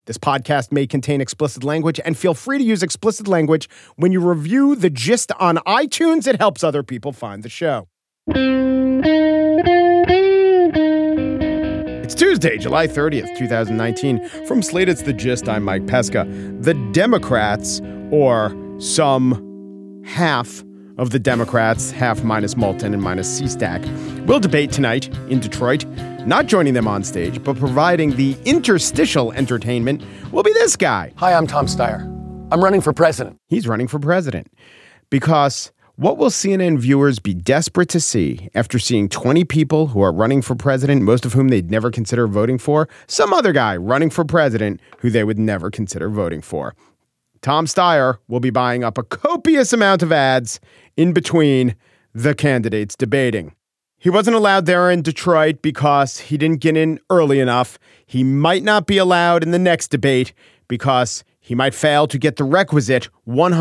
This podcast may contain explicit language, and feel free to use explicit language when you review The Gist on iTunes. It helps other people find the show. It's Tuesday, July 30th, 2019. From Slate, it's The Gist. I'm Mike Pesca. The Democrats, or some half of the Democrats, half minus Moulton and minus Seastack, will debate tonight in Detroit. Not joining them on stage, but providing the interstitial entertainment will be this guy. Hi, I'm Tom Steyer. I'm running for president. He's running for president because what will CNN viewers be desperate to see after seeing 20 people who are running for president, most of whom they'd never consider voting for, some other guy running for president who they would never consider voting for. Tom Steyer will be buying up a copious amount of ads in between the candidates debating. He wasn't allowed there in Detroit because he didn't get in early enough. He might not be allowed in the next debate because he might fail to get the requisite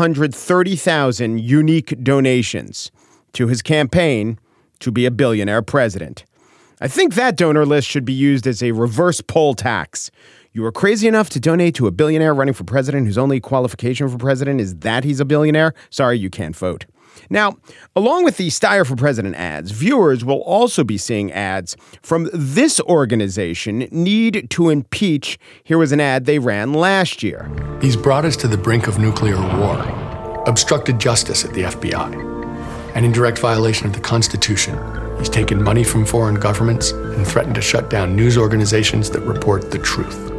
130,000 unique donations to his campaign to be a billionaire president. I think that donor list should be used as a reverse poll tax. You were crazy enough to donate to a billionaire running for president whose only qualification for president is that he's a billionaire? Sorry, you can't vote. Now, along with the Steyer for President ads, viewers will also be seeing ads from this organization, Need to Impeach. Here was an ad they ran last year. He's brought us to the brink of nuclear war, obstructed justice at the FBI, and in direct violation of the Constitution, he's taken money from foreign governments and threatened to shut down news organizations that report the truth.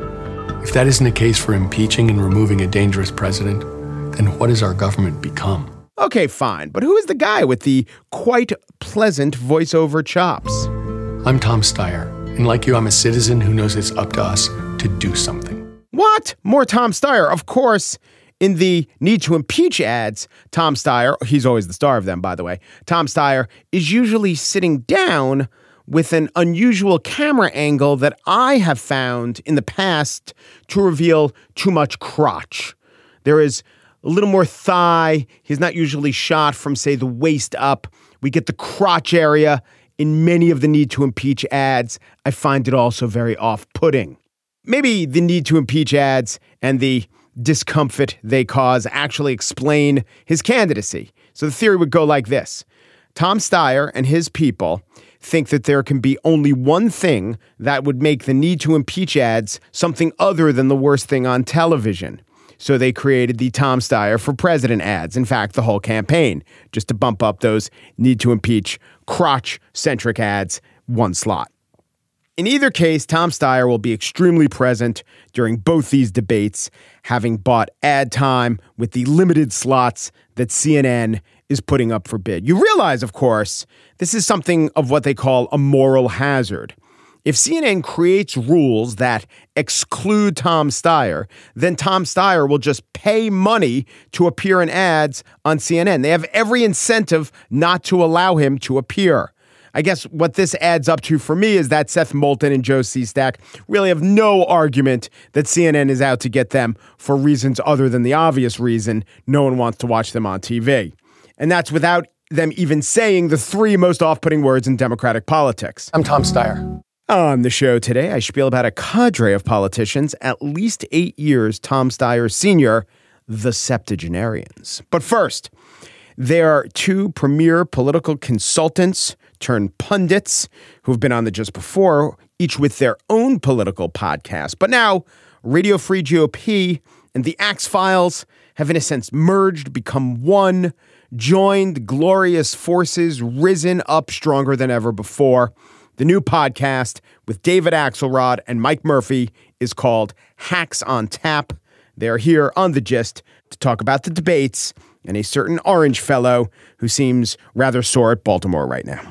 If that isn't a case for impeaching and removing a dangerous president, then what has our government become? Okay, fine. But who is the guy with the quite pleasant voiceover chops? I'm Tom Steyer, and like you, I'm a citizen who knows it's up to us to do something. What? More Tom Steyer. Of course, in the Need to Impeach ads, Tom Steyer, he's always the star of them, by the way, Tom Steyer is usually sitting down with an unusual camera angle that I have found in the past to reveal too much crotch. There is a little more thigh. He's not usually shot from, say, the waist up. We get the crotch area in many of the Need to Impeach ads. I find it also very off-putting. Maybe the Need to Impeach ads and the discomfort they cause actually explain his candidacy. So the theory would go like this. Tom Steyer and his people think that there can be only one thing that would make the Need to Impeach ads something other than the worst thing on television. So they created the Tom Steyer for President ads. In fact, the whole campaign, just to bump up those Need to Impeach crotch-centric ads one slot. In either case, Tom Steyer will be extremely present during both these debates, having bought ad time with the limited slots that CNN is putting up for bid. You realize, of course, this is something of what they call a moral hazard. If CNN creates rules that exclude Tom Steyer, then Tom Steyer will just pay money to appear in ads on CNN. They have every incentive not to allow him to appear. I guess what this adds up to for me is that Seth Moulton and Joe Seastack really have no argument that CNN is out to get them for reasons other than the obvious reason no one wants to watch them on TV. And that's without them even saying the three most off-putting words in Democratic politics. I'm Tom Steyer. On the show today, I spiel about a cadre of politicians, at least 8 years Tom Steyer Sr., the septuagenarians. But first, there are two premier political consultants turned pundits who've been on the Just before, each with their own political podcast. But now, Radio Free GOP and the Axe Files have, in a sense, merged, become one, joined glorious forces, risen up stronger than ever before. The new podcast with David Axelrod and Mike Murphy is called Hacks on Tap. They're here on The Gist to talk about the debates and a certain orange fellow who seems rather sore at Baltimore right now.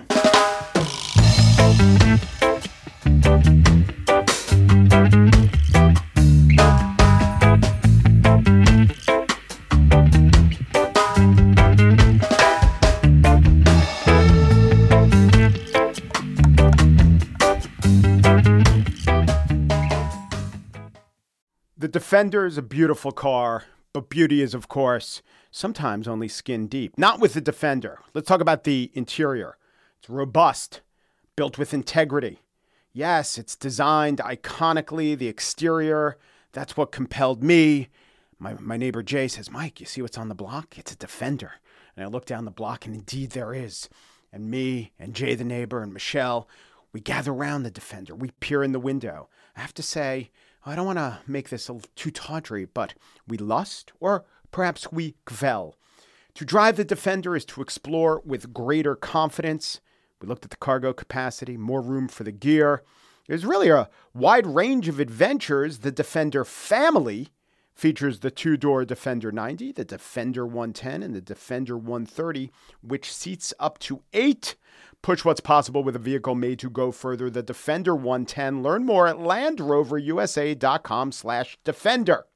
The Defender is a beautiful car, but beauty is, of course, sometimes only skin deep. Not with the Defender. Let's talk about the interior. It's robust, built with integrity. Yes, it's designed iconically, the exterior, That's what compelled me. My neighbor Jay says, Mike, you see what's on the block? It's a Defender. And I look down the block, and indeed there is. And me and Jay the neighbor and Michelle, we gather around the Defender. We peer in the window. I have to say, I don't want to make this too tawdry, but we lust, or perhaps we gvel. To drive the Defender is to explore with greater confidence. We looked at the cargo capacity, more room for the gear. There's really a wide range of adventures. The Defender family features the two-door Defender 90, the Defender 110, and the Defender 130, which seats up to 8. Push what's possible with a vehicle made to go further. The Defender 110. Learn more at LandRoverUSA.com/Defender.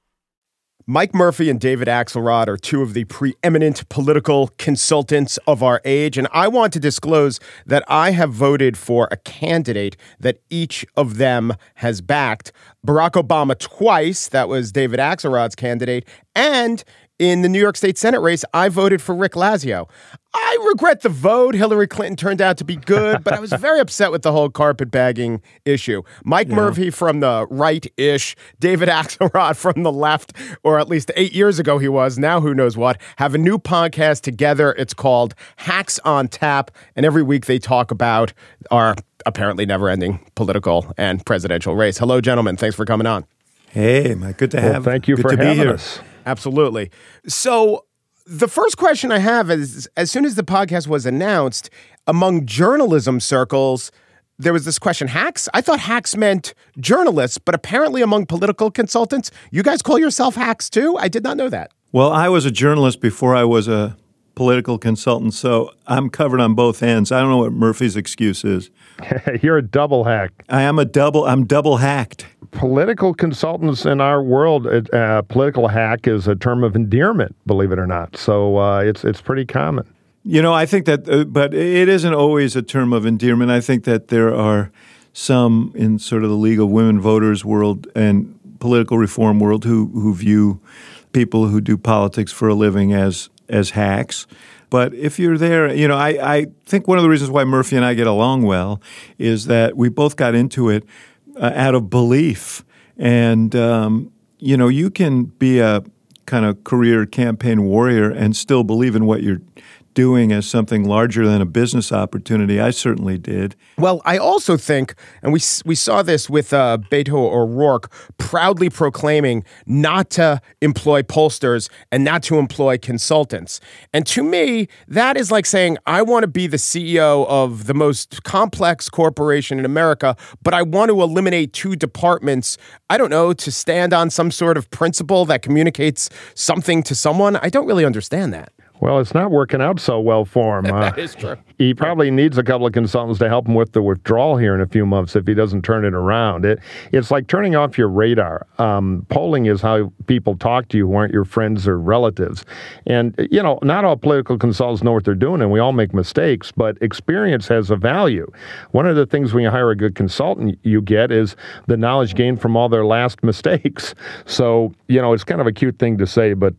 Mike Murphy and David Axelrod are two of the preeminent political consultants of our age, and I want to disclose that I have voted for a candidate that each of them has backed. Barack Obama twice, that was David Axelrod's candidate, and in the New York State Senate race, I voted for Rick Lazio. I regret the vote. Hillary Clinton turned out to be good, but I was very upset with the whole carpetbagging issue. Mike Murphy from the right-ish, David Axelrod from the left, or at least 8 years ago he was, now who knows what, have a new podcast together. It's called Hacks on Tap, and every week they talk about our apparently never-ending political and presidential race. Hello, gentlemen. Thanks for coming on. Hey, Mike. Good to have. Thank you for having us. Absolutely. So the first question I have is, as soon as the podcast was announced, among journalism circles, there was this question, hacks? I thought hacks meant journalists, but apparently among political consultants, you guys call yourself hacks too? I did not know that. Well, I was a journalist before I was a political consultant, so I'm covered on both ends. I don't know what Murphy's excuse is. You're a double hack. I'm double hacked. Political consultants in our world, political hack is a term of endearment, believe it or not. So it's pretty common. You know, I think that, but it isn't always a term of endearment. I think that there are some in sort of the League of Women Voters world and political reform world who view people who do politics for a living as hacks. But if you're there, you know, I think one of the reasons why Murphy and I get along well is that we both got into it out of belief. And, you know, you can be a kind of career campaign warrior and still believe in what you're doing as something larger than a business opportunity. I certainly did. Well, I also think, and we saw this with Beto O'Rourke proudly proclaiming not to employ pollsters and not to employ consultants. And to me, that is like saying, I want to be the CEO of the most complex corporation in America, but I want to eliminate 2 departments, I don't know, to stand on some sort of principle that communicates something to someone. I don't really understand that. Well, it's not working out so well for him. That is true. He probably needs a couple of consultants to help him with the withdrawal here in a few months if he doesn't turn it around. It's like turning off your radar. Polling is how people talk to you who aren't your friends or relatives. And, you know, not all political consultants know what they're doing, and we all make mistakes, but experience has a value. One of the things when you hire a good consultant you get is the knowledge gained from all their last mistakes. So, you know, it's kind of a cute thing to say, but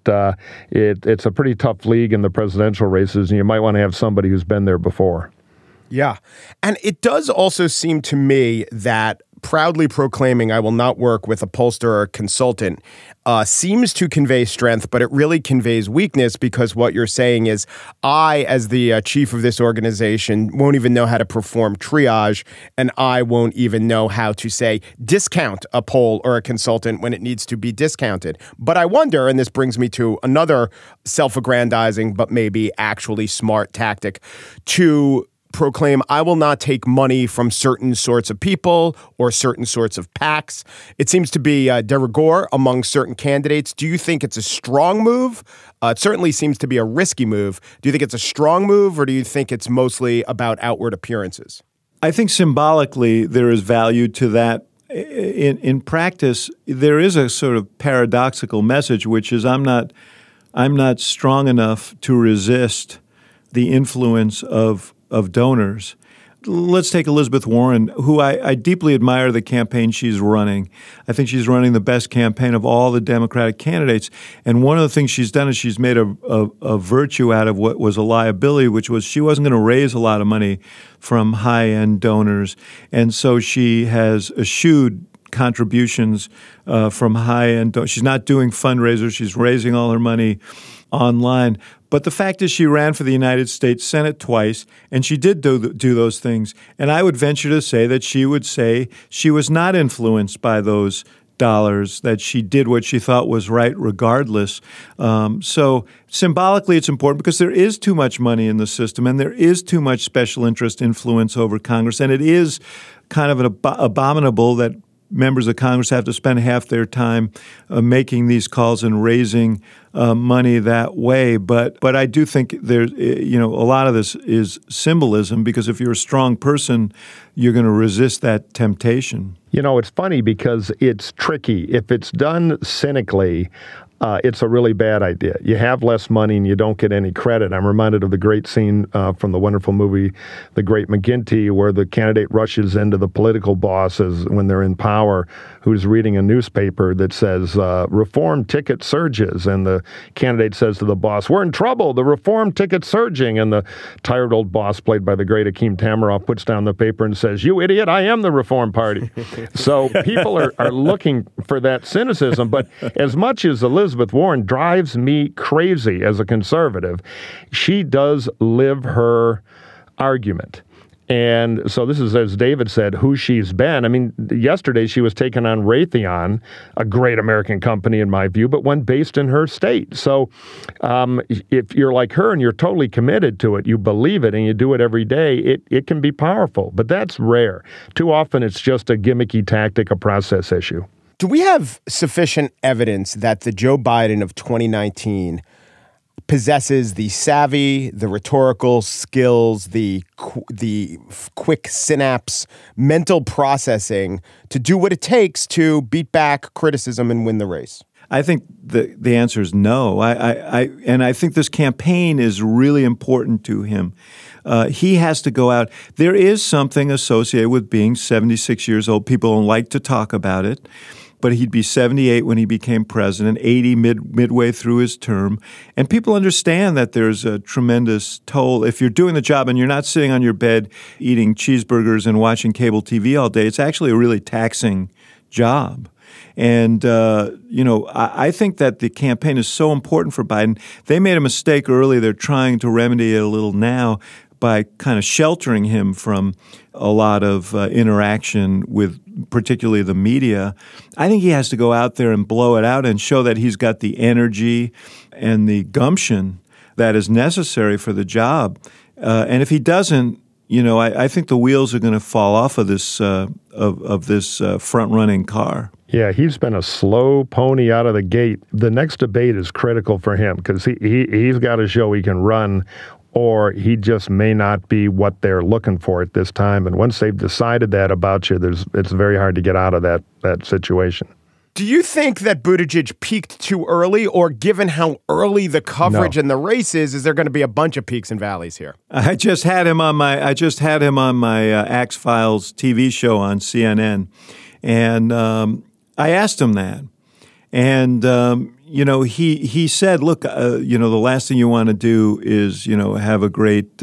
it's a pretty tough league in the presidential races, and you might want to have somebody who's been there before. Yeah. And it does also seem to me that proudly proclaiming I will not work with a pollster or a consultant seems to convey strength, but it really conveys weakness, because what you're saying is I, as the chief of this organization, won't even know how to perform triage, and I won't even know how to, say, discount a poll or a consultant when it needs to be discounted. But I wonder, and this brings me to another self-aggrandizing but maybe actually smart tactic, to proclaim I will not take money from certain sorts of people or certain sorts of PACs. It seems to be de rigueur among certain candidates. Do you think it's a strong move? It certainly seems to be a risky move. Do you think it's a strong move, or do you think it's mostly about outward appearances? I think symbolically there is value to that. In practice, there is a sort of paradoxical message, which is I'm not strong enough to resist the influence of donors. Let's take Elizabeth Warren, who I deeply admire the campaign she's running. I think she's running the best campaign of all the Democratic candidates. And one of the things she's done is she's made a virtue out of what was a liability, which was she wasn't going to raise a lot of money from high-end donors. And so she has eschewed contributions from high-end. She's not doing fundraisers. She's raising all her money online. But the fact is she ran for the United States Senate twice, and she did do those things. And I would venture to say that she would say she was not influenced by those dollars, that she did what she thought was right regardless. So symbolically, it's important because there is too much money in the system and there is too much special interest influence over Congress. And it is kind of abominable that members of Congress have to spend half their time making these calls and raising money that way. But I do think there's, a lot of this is symbolism, because if you're a strong person, you're going to resist that temptation. It's funny because it's tricky. If it's done cynically, it's a really bad idea. You have less money and you don't get any credit. I'm reminded of the great scene from the wonderful movie The Great McGinty, where the candidate rushes into the political bosses when they're in power, who's reading a newspaper that says, reform ticket surges. And the candidate says to the boss, "We're in trouble. The reform ticket's surging." And the tired old boss, played by the great Akeem Tamiroff, puts down the paper and says, "You idiot, I am the Reform Party." So people are looking for that cynicism. But as much as Elizabeth Warren drives me crazy as a conservative, she does live her argument. And so this is, as David said, who she's been. I mean, yesterday she was taking on Raytheon, a great American company in my view, but one based in her state. So if you're like her and you're totally committed to it, you believe it and you do it every day, it can be powerful. But that's rare. Too often it's just a gimmicky tactic, a process issue. Do we have sufficient evidence that the Joe Biden of 2019 possesses the savvy, the rhetorical skills, the quick synapse, mental processing to do what it takes to beat back criticism and win the race? I think the answer is no. I think this campaign is really important to him. He has to go out. There is something associated with being 76 years old. People don't like to talk about it. But he'd be 78 when he became president, 80 midway through his term. And people understand that there's a tremendous toll. If you're doing the job and you're not sitting on your bed eating cheeseburgers and watching cable TV all day, it's actually a really taxing job. And, I think that the campaign is so important for Biden. They made a mistake early. They're trying to remedy it a little now by kind of sheltering him from a lot of interaction with particularly the media. I think he has to go out there and blow it out and show that he's got the energy and the gumption that is necessary for the job. And if he doesn't, I think the wheels are going to fall off of this front-running car. Yeah, he's been a slow pony out of the gate. The next debate is critical for him because he's got to show he can run, or he just may not be what they're looking for at this time. And once they've decided that about you, it's very hard to get out of that situation. Do you think that Buttigieg peaked too early, or given how early the coverage and the race is there going to be a bunch of peaks and valleys here? I just had him on my Axe Files TV show on CNN, and I asked him that, and he said, look, the last thing you want to do is have a great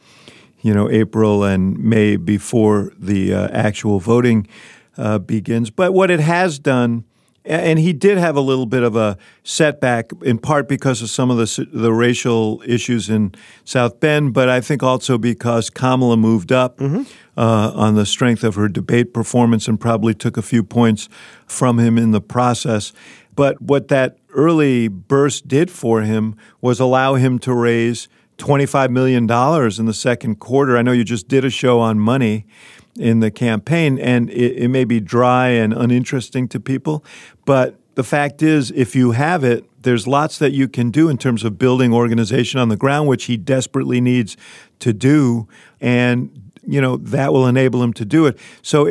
April and May before the actual voting begins. But what it has done. And he did have a little bit of a setback, in part because of some of the racial issues in South Bend, but I think also because Kamala moved up on the strength of her debate performance and probably took a few points from him in the process. But what that early burst did for him was allow him to raise $25 million in the second quarter. I know you just did a show on money in the campaign, and it may be dry and uninteresting to people, but the fact is, if you have it, there's lots that you can do in terms of building organization on the ground, which he desperately needs to do, and that will enable him to do it. So,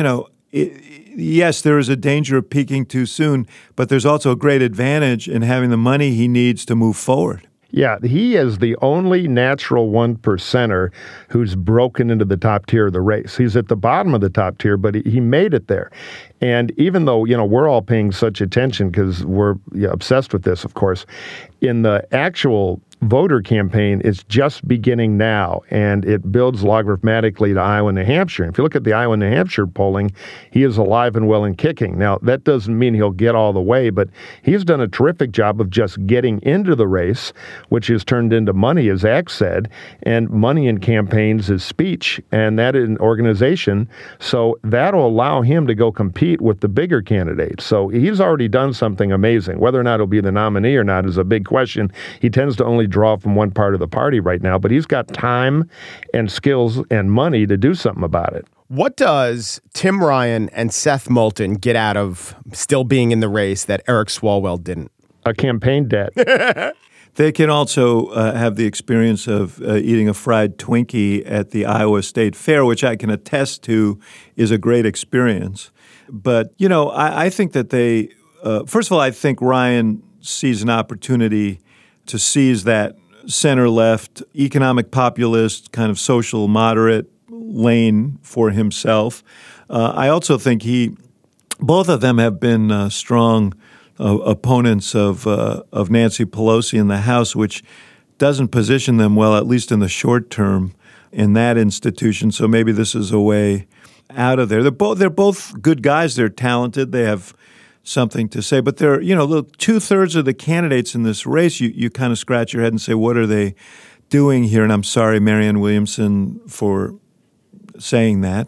yes, there is a danger of peaking too soon, but there's also a great advantage in having the money he needs to move forward. Yeah, he is the only natural 1%er who's broken into the top tier of the race. He's at the bottom of the top tier, but he made it there. And even though, we're all paying such attention because we're obsessed with this, of course, in the actual voter campaign is just beginning now, and it builds logarithmically to Iowa and New Hampshire. And if you look at the Iowa and New Hampshire polling, he is alive and well and kicking. Now, that doesn't mean he'll get all the way, but he's done a terrific job of just getting into the race, which has turned into money, as Zach said, and money in campaigns is speech, and that is an organization. So that'll allow him to go compete with the bigger candidates. So he's already done something amazing. Whether or not he'll be the nominee or not is a big question. He tends to only draw from one part of the party right now, but he's got time and skills and money to do something about it. What does Tim Ryan and Seth Moulton get out of still being in the race that Eric Swalwell didn't? A campaign debt. They can also have the experience of eating a fried Twinkie at the Iowa State Fair, which I can attest to is a great experience. But, you know, I think that they first of all, I think Ryan sees an opportunity to seize that center-left, economic populist, kind of social moderate lane for himself. I also think both of them have been strong opponents of Nancy Pelosi in the House, which doesn't position them well, at least in the short term, in that institution. So maybe this is a way out of there. They're both good guys. They're talented. They have something to say. But they're, you know, 2/3 of the candidates in this race, you kind of scratch your head and say, what are they doing here? And I'm sorry, Marianne Williamson, for saying that.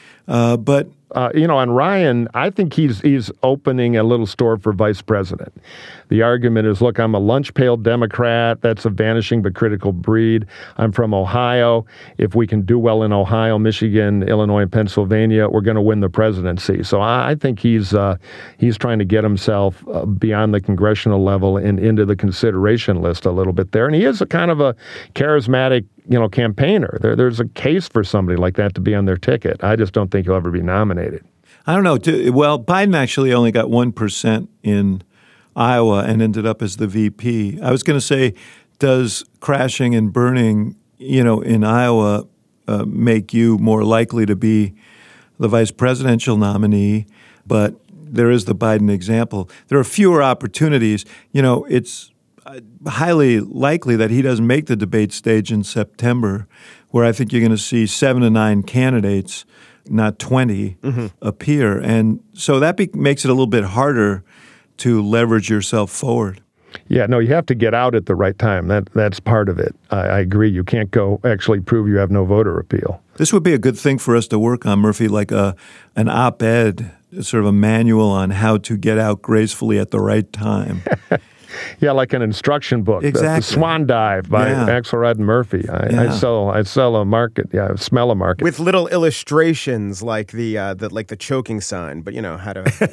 But on Ryan, I think he's opening a little store for vice president. The argument is, look, I'm a lunch pail Democrat. That's a vanishing but critical breed. I'm from Ohio. If we can do well in Ohio, Michigan, Illinois, and Pennsylvania, we're going to win the presidency. So I think he's trying to get himself beyond the congressional level and into the consideration list a little bit there. And he is a kind of a charismatic, campaigner. There's a case for somebody like that to be on their ticket. I just don't think he'll ever be nominated. I don't know. Well, Biden actually only got 1% in Iowa and ended up as the VP. I was going to say, does crashing and burning, in Iowa make you more likely to be the vice presidential nominee? But there is the Biden example. There are fewer opportunities. It's highly likely that he doesn't make the debate stage in September, where I think you're going to see 7 to 9 candidates, not 20, appear. And so that makes it a little bit harder to leverage yourself forward. Yeah, no, you have to get out at the right time. That's part of it. I agree. You can't go actually prove you have no voter appeal. This would be a good thing for us to work on, Murphy, like an op-ed, sort of a manual on how to get out gracefully at the right time. Yeah, like an instruction book. Exactly. The Swan Dive by Axelrod and Murphy. I sell a market. Yeah, I smell a market with little illustrations like the choking sign. But how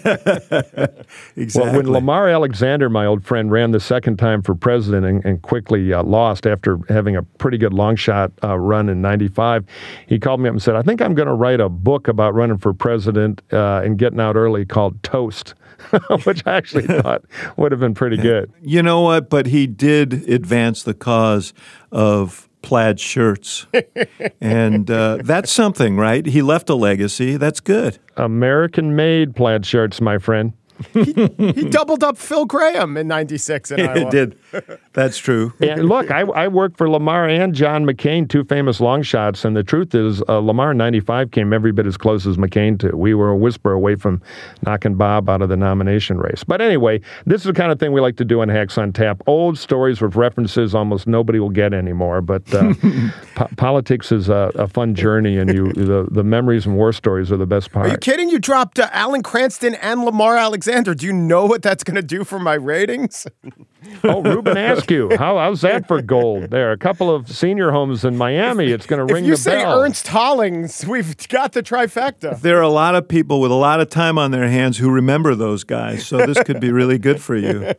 to exactly. Well, when Lamar Alexander, my old friend, ran the second time for president and quickly lost after having a pretty good long shot run in '95, he called me up and said, "I think I'm going to write a book about running for president and getting out early called Toast." Which I actually thought would have been pretty good. You know what? But he did advance the cause of plaid shirts. And that's something, right? He left a legacy. That's good. American-made plaid shirts, my friend. He doubled up Phil Graham in '96 in Iowa. He did. That's true. And look, I worked for Lamar and John McCain, two famous long shots, and the truth is Lamar in '95 came every bit as close as McCain to. We were a whisper away from knocking Bob out of the nomination race. But anyway, this is the kind of thing we like to do on Hacks on Tap. Old stories with references almost nobody will get anymore, but politics is a fun journey, and the memories and war stories are the best part. Are you kidding? You dropped Alan Cranston and Lamar Alexander. Do you know what that's going to do for my ratings? Oh, Ruben Askew. How's that for gold? There are a couple of senior homes in Miami. It's going to ring the bell. If you say Ernst Hollings, we've got the trifecta. There are a lot of people with a lot of time on their hands who remember those guys, so this could be really good for you.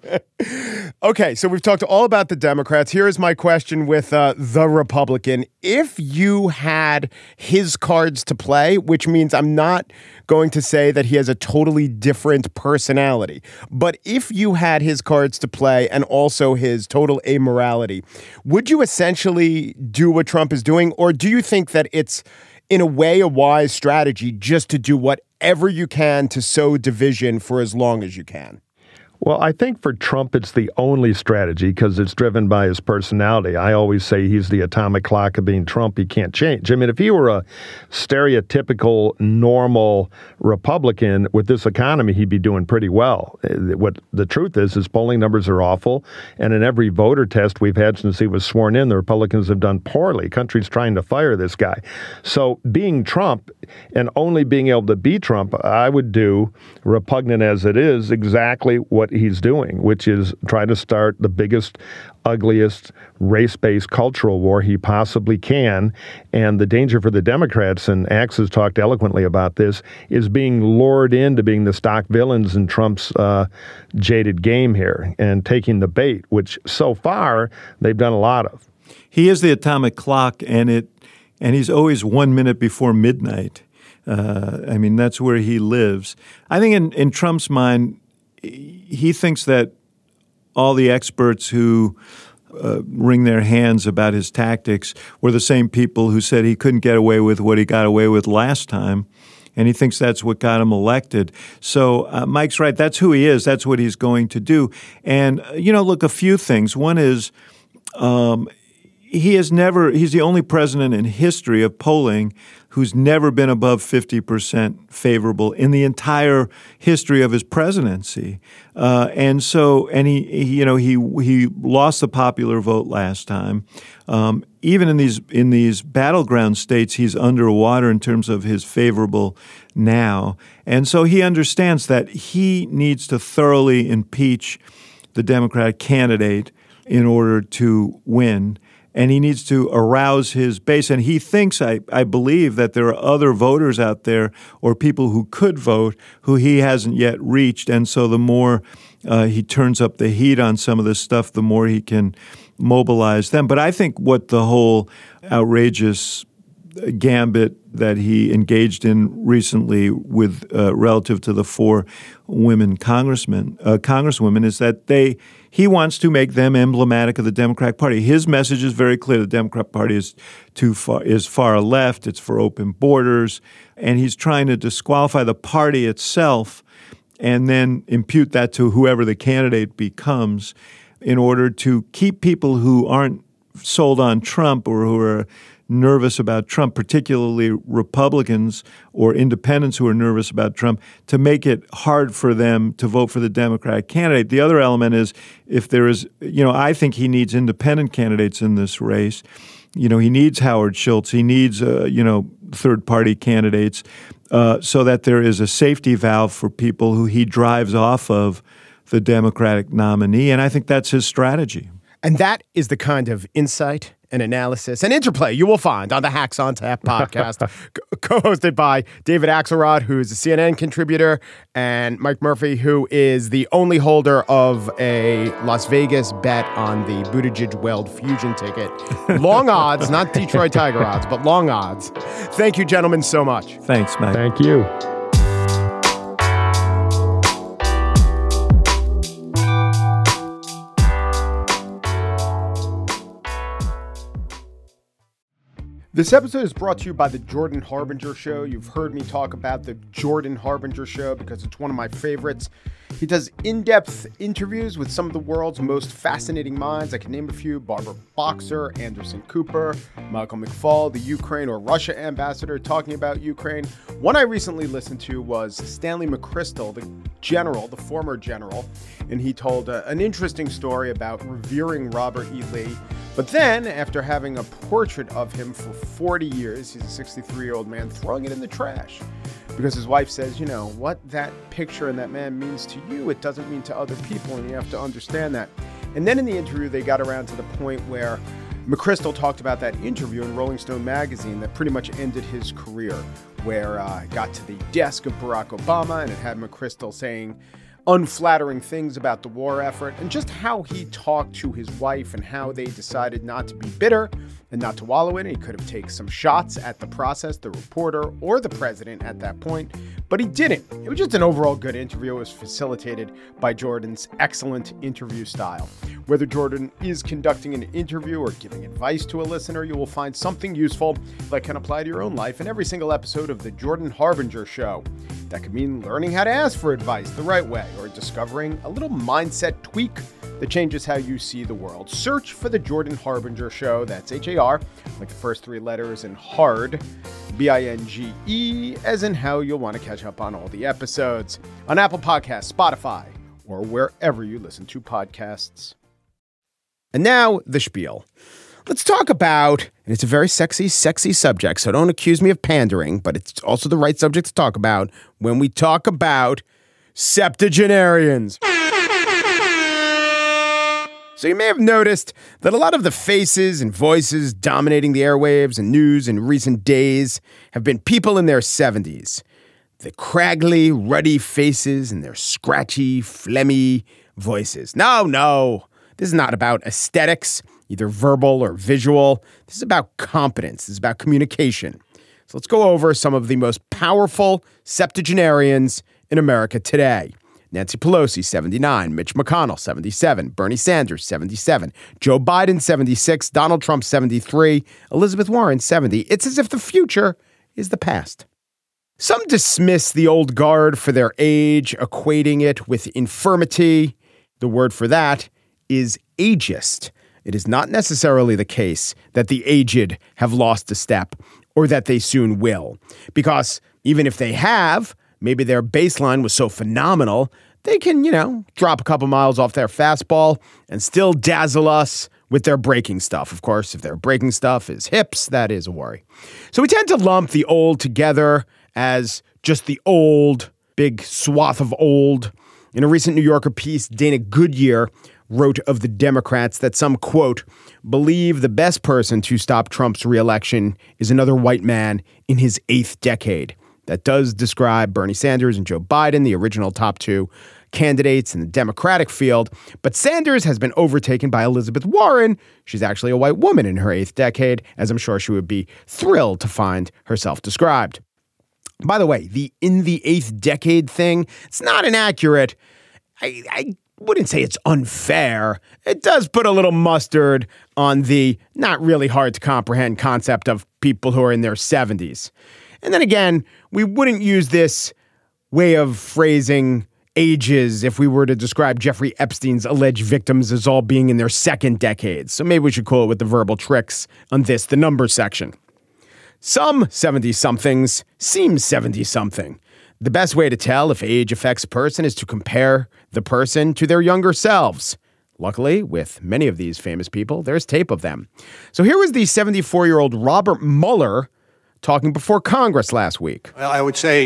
Okay, so we've talked all about the Democrats. Here is my question with the Republican. If you had his cards to play, which means I'm not going to say that he has a totally different personality, but if you had his cards to play and also his total amorality, would you essentially do what Trump is doing, or do you think that it's in a way a wise strategy just to do whatever you can to sow division for as long as you can? Well, I think for Trump, it's the only strategy because it's driven by his personality. I always say he's the atomic clock of being Trump. He can't change. I mean, if he were a stereotypical, normal Republican with this economy, he'd be doing pretty well. What the truth is his polling numbers are awful. And in every voter test we've had since he was sworn in, the Republicans have done poorly. Country's trying to fire this guy. So being Trump and only being able to beat Trump, I would do, repugnant as it is, exactly what he's doing, which is try to start the biggest, ugliest, race-based cultural war he possibly can. And the danger for the Democrats, and Axe has talked eloquently about this, is being lured into being the stock villains in Trump's jaded game here and taking the bait, which so far they've done a lot of. He is the atomic clock, and he's always 1 minute before midnight. I mean, that's where he lives. I think in Trump's mind, he thinks that all the experts who wring their hands about his tactics were the same people who said he couldn't get away with what he got away with last time. And he thinks that's what got him elected. So Mike's right. That's who he is. That's what he's going to do. And, look, a few things. One is he's the only president in history of polling who's never been above 50% favorable in the entire history of his presidency. And he lost the popular vote last time. Even in these battleground states, he's underwater in terms of his favorable now. And so he understands that he needs to thoroughly impeach the Democratic candidate in order to win. And he needs to arouse his base. And he thinks, I believe, that there are other voters out there or people who could vote who he hasn't yet reached. And so the more he turns up the heat on some of this stuff, the more he can mobilize them. But I think what the whole outrageous gambit that he engaged in recently with relative to the 4 women congresswomen is that he wants to make them emblematic of the Democratic Party. His message is very clear. The Democratic Party is far left. It's for open borders. And he's trying to disqualify the party itself and then impute that to whoever the candidate becomes in order to keep people who aren't sold on Trump or who are nervous about Trump, particularly Republicans or independents who are nervous about Trump, to make it hard for them to vote for the Democratic candidate. The other element is if there is, I think he needs independent candidates in this race. He needs Howard Schultz. He needs, third-party candidates so that there is a safety valve for people who he drives off of the Democratic nominee. And I think that's his strategy. And that is the kind of insight and analysis and interplay you will find on the Hacks on Tap podcast, co-hosted by David Axelrod, who is a CNN contributor, and Mike Murphy, who is the only holder of a Las Vegas bet on the Buttigieg-Weld Fusion ticket. Long odds, not Detroit Tiger odds, but long odds. Thank you, gentlemen, so much. Thanks, Mike. Thank you. This episode is brought to you by the Jordan Harbinger Show. You've heard me talk about the Jordan Harbinger Show because it's one of my favorites. He does in-depth interviews with some of the world's most fascinating minds. I can name a few: Barbara Boxer, Anderson Cooper, Michael McFaul, the Ukraine or Russia ambassador talking about Ukraine. One I recently listened to was Stanley McChrystal, the former general, and he told an interesting story about revering Robert E. Lee. But then, after having a portrait of him for 40 years, he's a 63-year-old man, throwing it in the trash. Because his wife says, what that picture and that man means to you, it doesn't mean to other people, and you have to understand that. And then in the interview, they got around to the point where McChrystal talked about that interview in Rolling Stone magazine that pretty much ended his career, where it got to the desk of Barack Obama, and it had McChrystal saying unflattering things about the war effort, and just how he talked to his wife and how they decided not to be bitter and not to wallow in it. He could have taken some shots at the process, the reporter, or the president at that point, but he didn't. It was just an overall good interview. It was facilitated by Jordan's excellent interview style. Whether Jordan is conducting an interview or giving advice to a listener, you will find something useful that can apply to your own life in every single episode of The Jordan Harbinger Show. That could mean learning how to ask for advice the right way or discovering a little mindset tweak that changes how you see the world. Search for The Jordan Harbinger Show. That's H-A-R, like the first three letters, and hard, B-I-N-G-E, as in how you'll want to catch up on all the episodes on Apple Podcasts, Spotify, or wherever you listen to podcasts. And now, the spiel. Let's talk about, and it's a very sexy subject, so don't accuse me of pandering, but it's also the right subject to talk about when we talk about septuagenarians. So you may have noticed that a lot of the faces and voices dominating the airwaves and news in recent days have been people in their 70s. The craggly, ruddy faces and their scratchy, phlegmy voices. No. This is not about aesthetics, either verbal or visual. This is about competence. This is about communication. So let's go over some of the most powerful septuagenarians in America today. Nancy Pelosi, 79. Mitch McConnell, 77. Bernie Sanders, 77. Joe Biden, 76. Donald Trump, 73. Elizabeth Warren, 70. It's as if the future is the past. Some dismiss the old guard for their age, equating it with infirmity. The word for that is ageist. It is not necessarily the case that the aged have lost a step or that they soon will, because even if they have, maybe their baseline was so phenomenal, they can, drop a couple miles off their fastball and still dazzle us with their breaking stuff. Of course, if their breaking stuff is hips, that is a worry. So we tend to lump the old together as just the old, big swath of old. In a recent New Yorker piece, Dana Goodyear wrote of the Democrats that some, quote, believe the best person to stop Trump's reelection is another white man in his 8th decade. That does describe Bernie Sanders and Joe Biden, the original top two candidates in the Democratic field. But Sanders has been overtaken by Elizabeth Warren. She's actually a white woman in her 8th decade, as I'm sure she would be thrilled to find herself described. By the way, the in the 8th decade thing, it's not inaccurate. I wouldn't say it's unfair. It does put a little mustard on the not really hard to comprehend concept of people who are in their 70s. And then again, we wouldn't use this way of phrasing ages if we were to describe Jeffrey Epstein's alleged victims as all being in their 2nd decades. So maybe we should call it with the verbal tricks on this, the number section. Some 70-somethings seem 70-something. The best way to tell if age affects a person is to compare the person to their younger selves. Luckily, with many of these famous people, there's tape of them. So here was the 74-year-old Robert Mueller talking before Congress last week. Well, I would say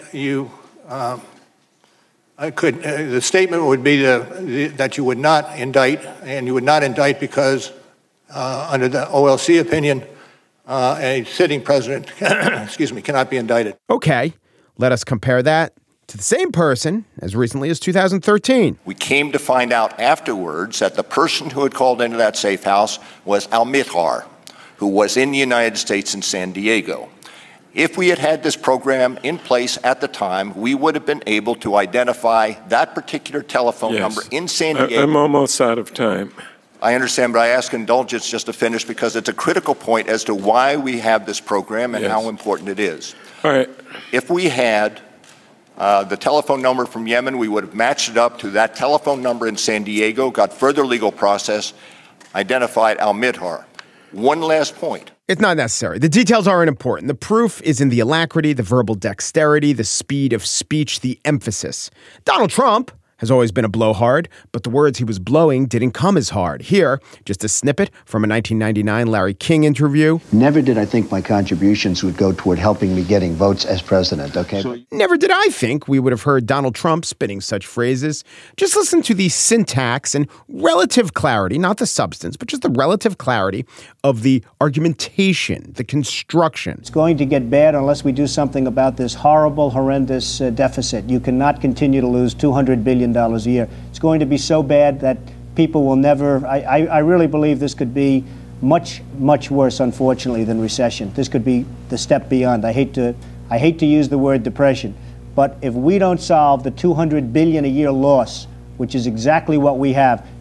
the statement would be that you would not indict, and you would not indict because under the OLC opinion, a sitting president, cannot be indicted. Okay, let us compare that to the same person as recently as 2013. We came to find out afterwards that the person who had called into that safe house was Al-Mithar, who was in the United States in San Diego. If we had had this program in place at the time, we would have been able to identify that particular telephone number in San Diego. I'm almost out of time. I understand, but I ask indulgence just to finish because it's a critical point as to why we have this program and how important it is. All right. If we had the telephone number from Yemen, we would have matched it up to that telephone number in San Diego, got further legal process, identified Al-Mithar. One last point. It's not necessary. The details aren't important. The proof is in the alacrity, the verbal dexterity, the speed of speech, the emphasis. Donald Trump has always been a blowhard, but the words he was blowing didn't come as hard. Here, just a snippet from a 1999 Larry King interview. Never did I think my contributions would go toward helping me getting votes as president, okay? Never did I think we would have heard Donald Trump spitting such phrases. Just listen to the syntax and relative clarity, not the substance, but just the relative clarity of the argumentation, the construction. It's going to get bad unless we do something about this horrible, horrendous deficit. You cannot continue to lose $200 billion a year. It's going to be so bad that people will never, I really believe this could be much, much worse, unfortunately, than recession. This could be the step beyond. I hate to use the word depression, but if we don't solve the $200 billion a year loss, which is exactly what we have,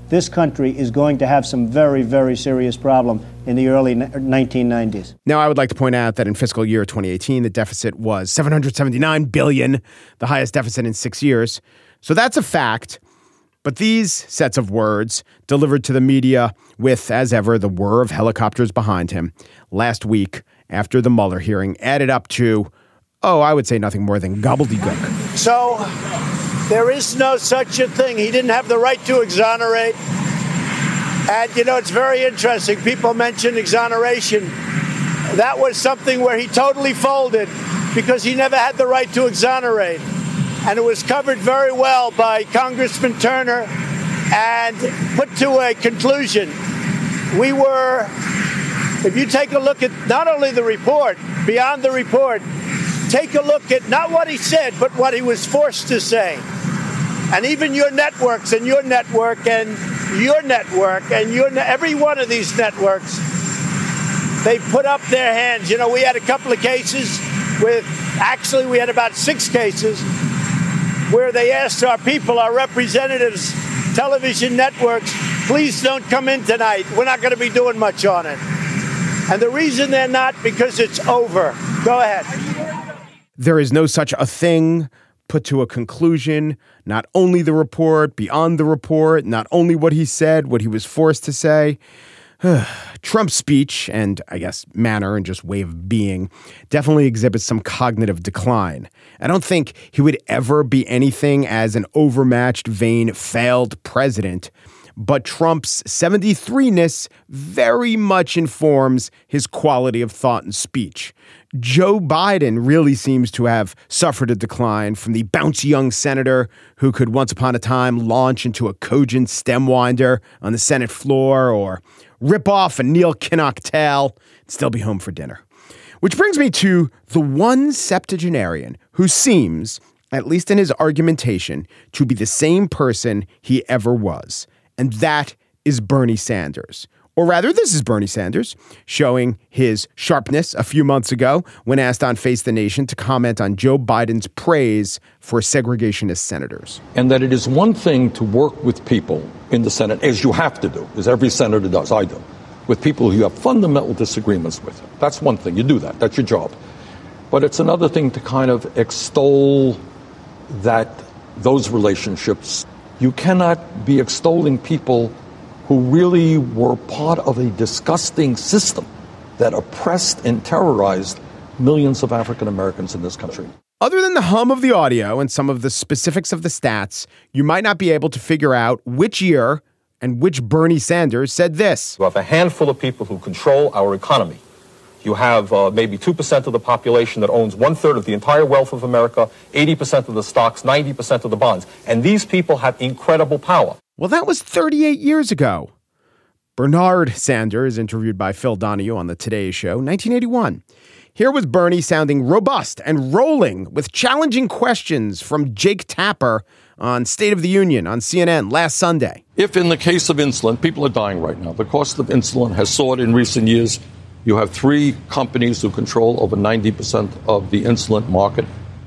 this country is going to have some very, very serious problem in the early 1990s. Now, I would like to point out that in fiscal year 2018, the deficit was $779 billion, the highest deficit in 6 years. So that's a fact. But these sets of words, delivered to the media with, as ever, the whir of helicopters behind him, last week after the Mueller hearing, added up to, I would say nothing more than gobbledygook. So there is no such a thing. He didn't have the right to exonerate. And, it's very interesting. People mention exoneration. That was something where he totally folded because he never had the right to exonerate. And it was covered very well by Congressman Turner and put to a conclusion. If you take a look at not only the report, beyond the report, take a look at not what he said, but what he was forced to say. And even your networks and your network and your network and every one of these networks, they put up their hands. We had a couple of cases we had about 6 cases where they asked our people, our representatives, television networks, please don't come in tonight. We're not going to be doing much on it. And the reason they're not, because it's over. Go ahead. There is no such a thing, put to a conclusion. Not only the report, beyond the report, not only what he said, what he was forced to say. Trump's speech and, I guess, manner and just way of being definitely exhibits some cognitive decline. I don't think he would ever be anything as an overmatched, vain, failed president. But Trump's 73-ness very much informs his quality of thought and speech. Joe Biden really seems to have suffered a decline from the bouncy young senator who could once upon a time launch into a cogent stem winder on the Senate floor or rip off a Neil Kinnock tale and still be home for dinner. Which brings me to the one septuagenarian who seems, at least in his argumentation, to be the same person he ever was. And that is Bernie Sanders. Or rather, this is Bernie Sanders showing his sharpness a few months ago when asked on Face the Nation to comment on Joe Biden's praise for segregationist senators. And that it is one thing to work with people in the Senate, as you have to do, as every senator does, I do, with people who you have fundamental disagreements with. That's one thing. You do that. That's your job. But it's another thing to kind of extol those relationships. You cannot be extolling people who really were part of a disgusting system that oppressed and terrorized millions of African Americans in this country. Other than the hum of the audio and some of the specifics of the stats, you might not be able to figure out which year and which Bernie Sanders said this. You have a handful of people who control our economy. You have maybe 2% of the population that owns 1/3 of the entire wealth of America, 80% of the stocks, 90% of the bonds. And these people have incredible power. Well, that was 38 years ago. Bernard Sanders, interviewed by Phil Donahue on the Today Show, 1981. Here was Bernie sounding robust and rolling with challenging questions from Jake Tapper on State of the Union on CNN last Sunday. If in the case of insulin, people are dying right now. The cost of insulin has soared in recent years. You have 3 companies who control over 90% of the insulin market.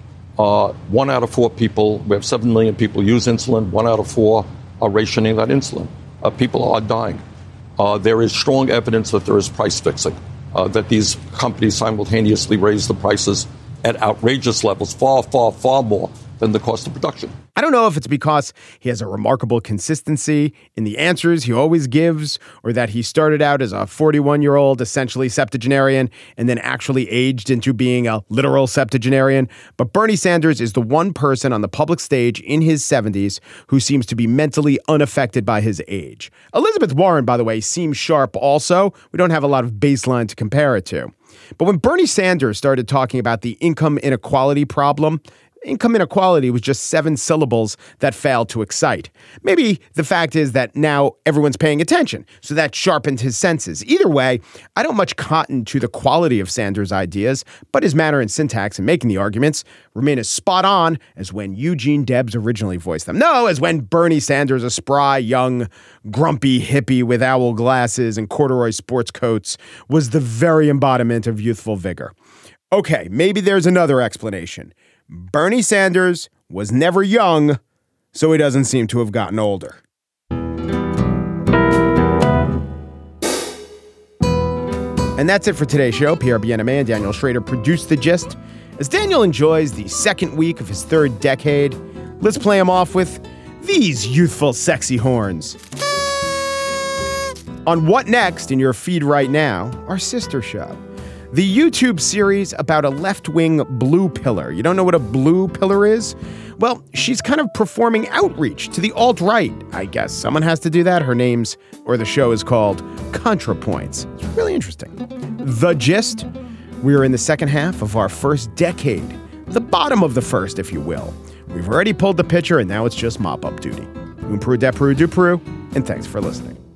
1 out of 4 people, we have 7 million people use insulin. 1 out of 4 are rationing that insulin. People are dying. There is strong evidence that there is price fixing, that these companies simultaneously raise the prices at outrageous levels, far, far, far more than the cost of production. I don't know if it's because he has a remarkable consistency in the answers he always gives, or that he started out as a 41-year-old, essentially septuagenarian, and then actually aged into being a literal septuagenarian. But Bernie Sanders is the one person on the public stage in his 70s who seems to be mentally unaffected by his age. Elizabeth Warren, by the way, seems sharp also. We don't have a lot of baseline to compare it to. But when Bernie Sanders started talking about the income inequality problem, income inequality was just 7 syllables that failed to excite. Maybe the fact is that now everyone's paying attention, so that sharpened his senses. Either way, I don't much cotton to the quality of Sanders' ideas, but his manner and syntax in making the arguments remain as spot on as when Eugene Debs originally voiced them. No, as when Bernie Sanders, a spry, young, grumpy hippie with owl glasses and corduroy sports coats, was the very embodiment of youthful vigor. Okay, maybe there's another explanation. Bernie Sanders was never young, so he doesn't seem to have gotten older. And that's it for today's show. Pierre Bienaimé and Daniel Schrader produced The Gist. As Daniel enjoys the second week of his third decade, let's play him off with these youthful, sexy horns. On What Next in your feed right now, our sister show, the YouTube series about a left-wing blue pillar. You don't know what a blue pillar is? Well, she's kind of performing outreach to the alt-right, I guess. Someone has to do that. Her the show is called ContraPoints. It's really interesting. The Gist, we're in the second half of our first decade, the bottom of the first, if you will. We've already pulled the pitcher, and now it's just mop-up duty. Un Peru, de Peru, du Peru, and thanks for listening.